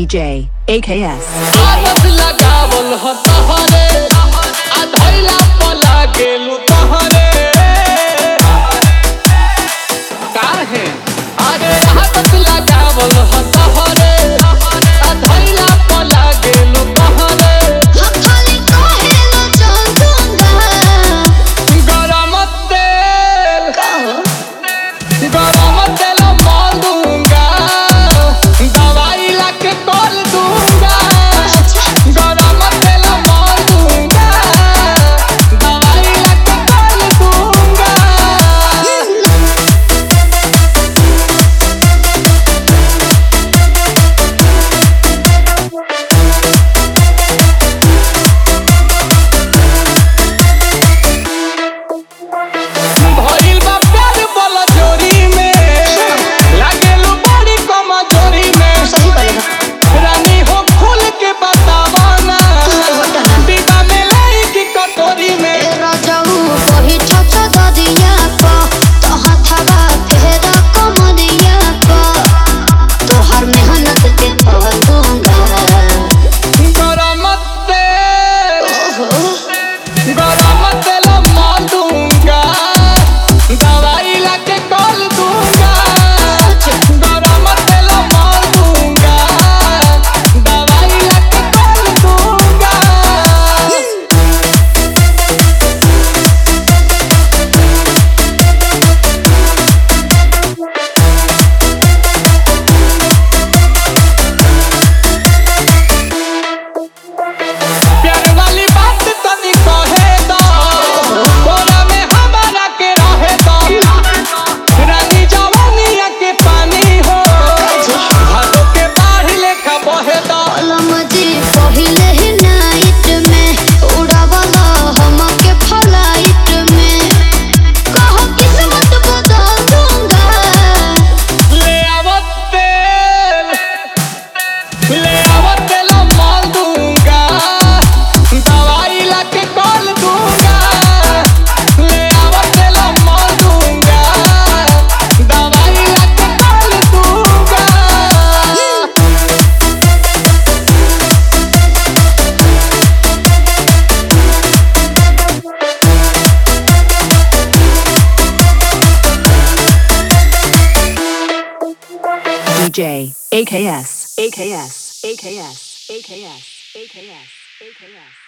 DJ AKS. आदत लगावल ह तहरे आ धइला पला गेलु तहरे काहे अरे आदत लगावल ह तहरे आ धइला पला गेलु तहरे हम खाली कहेला चल दूंगा गरम तेल मार दूंगा दवाई लाके तोल दूंगा गरम तेल मार दूंगा दवाई लाके तोल दूंगा भइल बा प्यार वाला जोरी में लागेलु बड़ी कमजोरी में सही बोलेगा रानी हो खुल के बतावा ना डिब्बा में लाई की कटोरी में तेरा जाऊ वही छछ ददिया को तो हथवा फेरा कमरिया को तोहर मेहनत के फल दूंगा गरम तेल ओहो मार दूंगा दवाई लाके तोल दूंगा गरम तेल मार दूंगा दवाई लाके तोल दूंगा प्यार वाली बात तनी कहे दो कोरा में हमारा के रहे दो रानी जवानिया के पानी हो भादों के बाढ़ लेखा बहे दो कलम जी पहिले ही नाइट में उड़ावला हमके फ्लाइट में कहो किस्मत बदल दूंगा ले आवत तेल मार दूंगा दवाई लाके तोल दूंगा ले आवत तेल मार दूंगा दवाई लाके तोल दूंगा DJ AKS. AKS. AKS. AKS. AKS. AKS.